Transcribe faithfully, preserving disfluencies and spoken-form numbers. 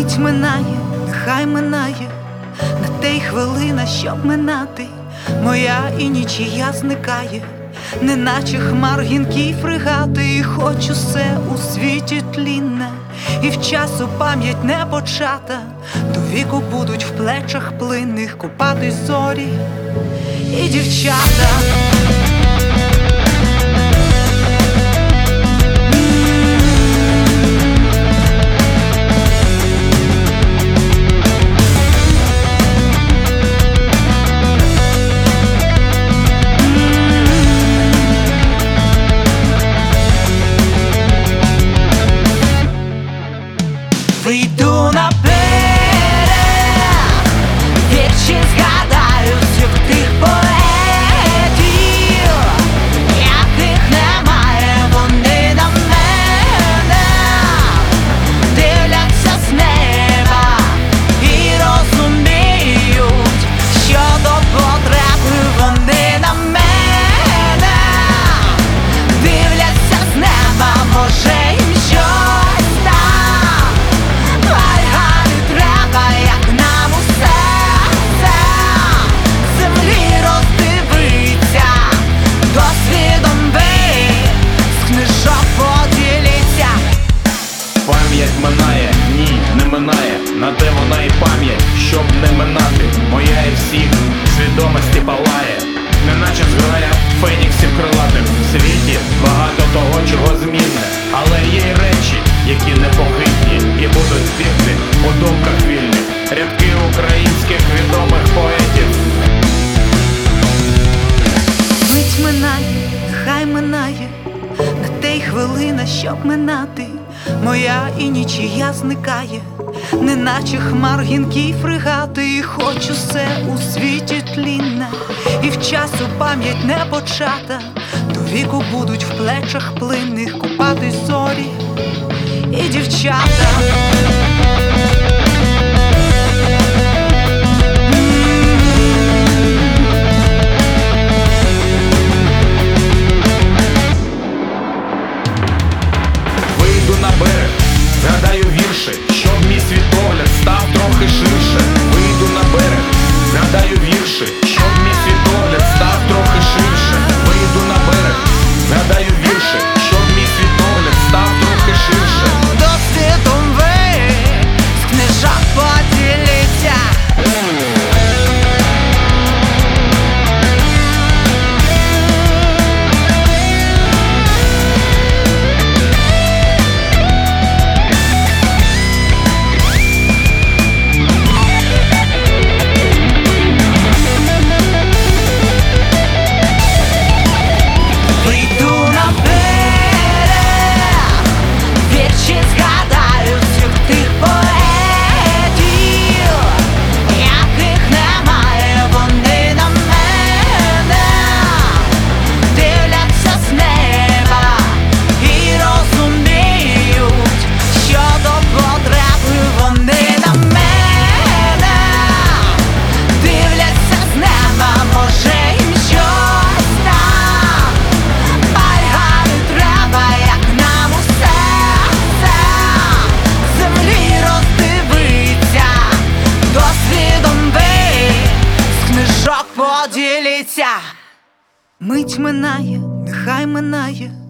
Мить минає, нехай минає, на те й хвилина, щоб минати. Моя і нічия зникає, неначе хмар гінкий фрегати. І хоч усе у світі тлінне, і в часу пам'ять не почата, до віку будуть в плечах плинних купатись зорі і дівчата. Вийду на берег, вірші згадаю всіх тих поетів, яких немає, вони на мене дивляться з неба і розуміють, що до потреби вони на мене дивляться з неба, може їм щось там. Пам'ять минає, ні, не минає, на те вона і пам'ять, щоб не минати. Моя і всіх свідомості палає, неначе зграя феніксів крилатих. В світі багато того, чого змінне, але є й речі, які непохитні і будуть бігти у думках вільних. Рядки українських відомих поетів. Мить минає, нехай минає, на те й хвилина, щоб минати. Моя і нічия зникає, неначе хмар гінкий фрегати. І хоч усе у світі тлінне, і в часу пам'ять не почата, до віку будуть в плечах плинних купатись зорі і дівчата. Згадаю вірші, щоб мій світогляд став трохи ширше. Вийду на берег, згадаю вірші, щоб мій світогляд став трохи ширше. Вийду на берег, згадаю вірші, щоб мій світогляд став трохи ширше. Досвідом ви з книжок поділіться. Поділіться. Мить минає, нехай минає,